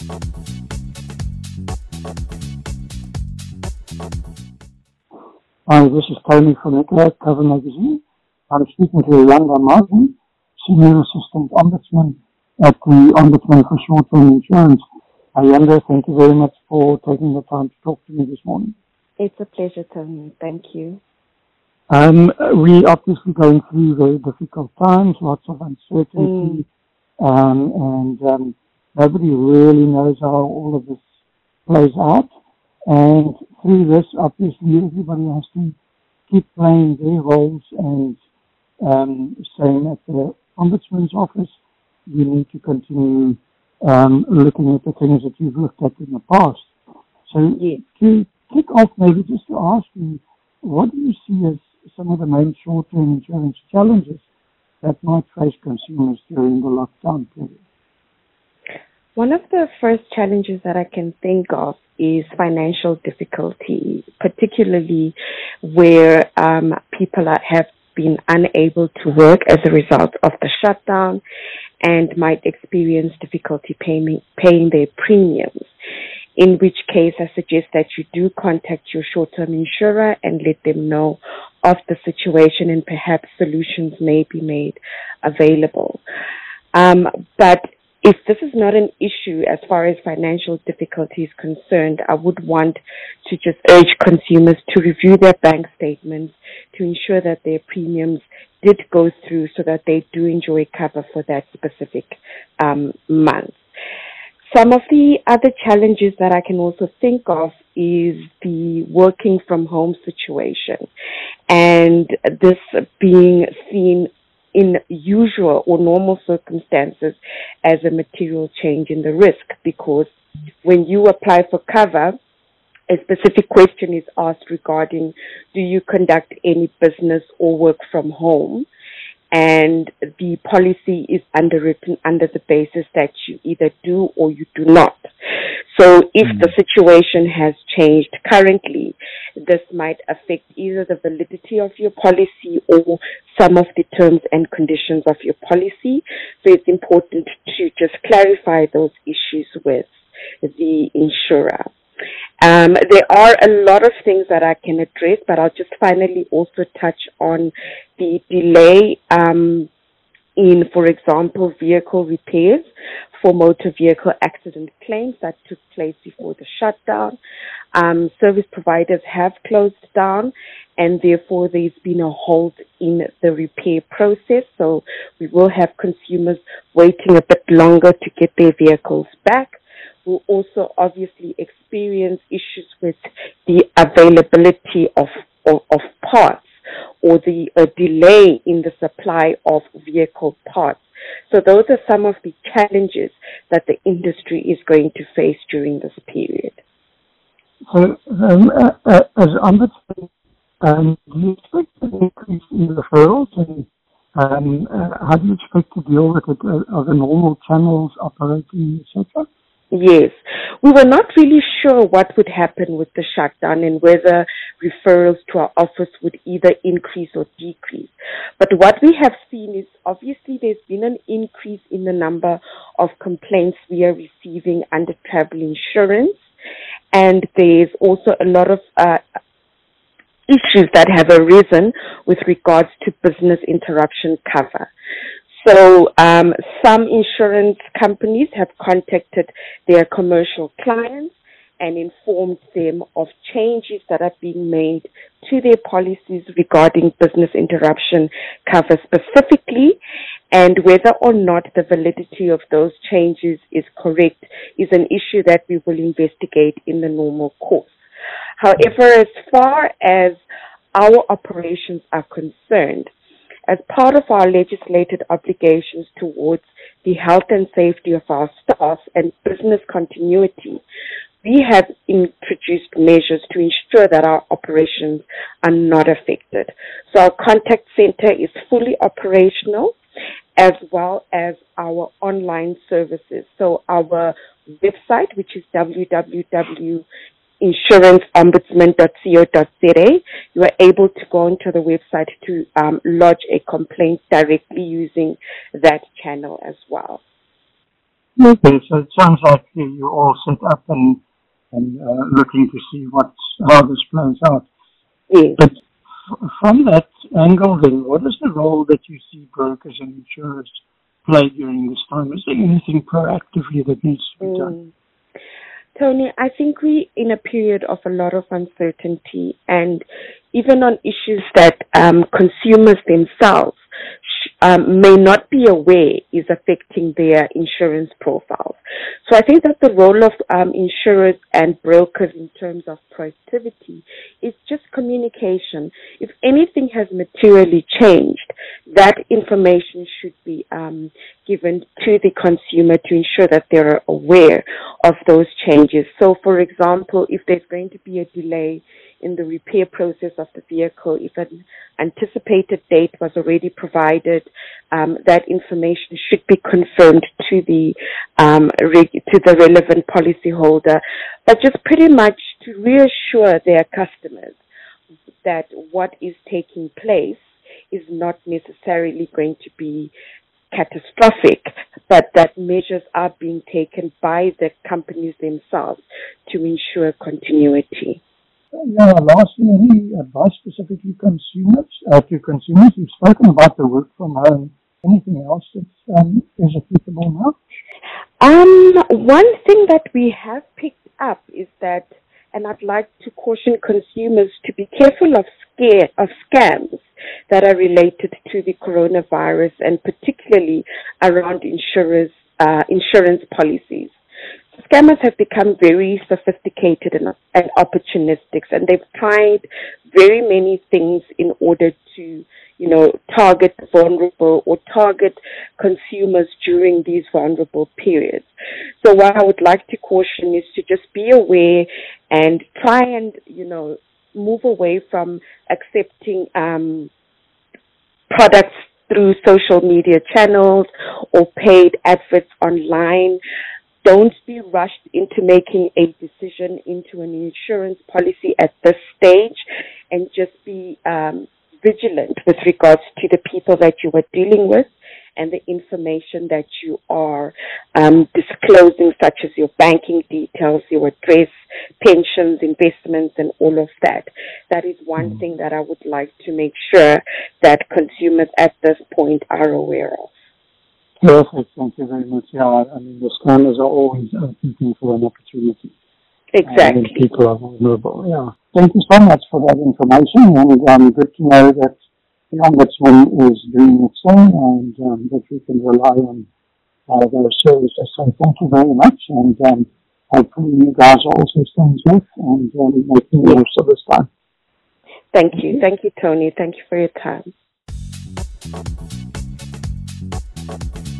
Hi, this is Tony from the Cover Magazine. I'm speaking to Yolanda Martin, Senior Assistant Ombudsman at the Ombudsman for Short-Term Insurance. Yolanda, thank you very much for taking the time to talk to me this morning. It's a pleasure, Tony. Thank you. We obviously going through very difficult times, lots of uncertainty, and nobody really knows how all of this plays out. And through this, obviously, everybody has to keep playing their roles and saying at the Ombudsman's office, you need to continue looking at the things that you've looked at in the past. So to kick off, maybe just to ask you, what do you see as some of the main short-term insurance challenges that might face consumers during the lockdown period? One of the first challenges that I can think of is financial difficulty, particularly where people have been unable to work as a result of the shutdown and might experience difficulty paying their premiums, in which case I suggest that you do contact your short-term insurer and let them know of the situation, and perhaps solutions may be made available. But if this is not an issue as far as financial difficulty is concerned, I would want to just urge consumers to review their bank statements to ensure that their premiums did go through so that they do enjoy cover for that specific month. Some of the other challenges that I can also think of is the working from home situation, and this being seen in usual or normal circumstances as a material change in the risk, because when you apply for cover, a specific question is asked regarding, do you conduct any business or work from home? And the policy is underwritten under the basis that you either do or you do not. So if the situation has changed currently, this might affect either the validity of your policy or some of the terms and conditions of your policy. So it's important to just clarify those issues with the insurer. There are a lot of things that I can address, but I'll just finally also touch on the delay in, for example, vehicle repairs for motor vehicle accident claims that took place before the shutdown. Service providers have closed down, and therefore there's been a halt in the repair process. So we will have consumers waiting a bit longer to get their vehicles back. We'll also obviously experience issues with the availability of parts, or the delay in the supply of vehicle parts. So those are some of the challenges that the industry is going to face during this period. So, as Ombudsman, do you expect an increase in referrals, and how do you expect to deal with it? Are the normal channels operating, etc.? Yes. We were not really sure what would happen with the shutdown and whether referrals to our office would either increase or decrease. But what we have seen is obviously there's been an increase in the number of complaints we are receiving under travel insurance, and there's also a lot of issues that have arisen with regards to business interruption cover. So some insurance companies have contacted their commercial clients and informed them of changes that are being made to their policies regarding business interruption cover specifically, and whether or not the validity of those changes is correct is an issue that we will investigate in the normal course. However, as far as our operations are concerned, as part of our legislated obligations towards the health and safety of our staff and business continuity, we have introduced measures to ensure that our operations are not affected. So our contact center is fully operational, as well as our online services. So our website, which is www.insuranceombudsman.co.za, you are able to go onto the website to lodge a complaint directly using that channel as well. Okay, so it sounds like you're all set up and looking to see how this plays out. Yes. But from that angle, then, what is the role that you see brokers and insurers play during this time? Is there anything proactively that needs to be done? Tony, I think we're in a period of a lot of uncertainty, and even on issues that consumers themselves may not be aware is affecting their insurance profiles. So I think that the role of insurers and brokers in terms of proactivity is just communication. If anything has materially changed, that information should be given to the consumer to ensure that they're aware of those changes. So, for example, if there's going to be a delay in the repair process of the vehicle, if an anticipated date was already provided, that information should be confirmed to the relevant policyholder, but just pretty much to reassure their customers that what is taking place is not necessarily going to be catastrophic, but that measures are being taken by the companies themselves to ensure continuity. Yeah, lastly, any advice specifically to consumers? You've spoken about the work from home. Anything else that is applicable now? One thing that we have picked up is that, and I'd like to caution consumers to be careful of scams that are related to the coronavirus, and particularly around insurance policies. Scammers have become very sophisticated and opportunistic, and they've tried very many things in order to, target vulnerable or target consumers during these vulnerable periods. So what I would like to caution is to just be aware and try and, move away from accepting products through social media channels or paid adverts online. Don't be rushed into making a decision into an insurance policy at this stage, and just be vigilant with regards to the people that you are dealing with and the information that you are disclosing, such as your banking details, your address, pensions, investments, and all of that. That is one thing that I would like to make sure that consumers at this point are aware of. Perfect. Thank you very much. Yeah, I mean, the scammers are always looking for an opportunity. Exactly. When people are vulnerable. Yeah. Thank you so much for that information, and good to know that the Ombudsman is doing its thing, and that we can rely on their services. So thank you very much, and hopefully you guys are also staying safe and making the most of this time. Thank you. Thank you, Tony. Thank you for your time.